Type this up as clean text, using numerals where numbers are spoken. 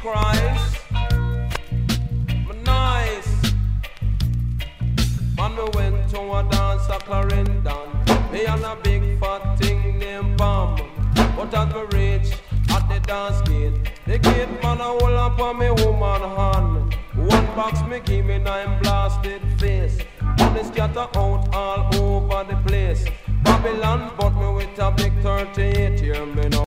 Christ. Nice. Man, we went to a dance at Clarendon. Me and a big fat thing named Bam. But as we reach at the dance gate, the gate man a hold up on me woman hand. One box me give me 9 blasted face. Money scatter out all over the place. Babylon bought me with a big 38 here me now.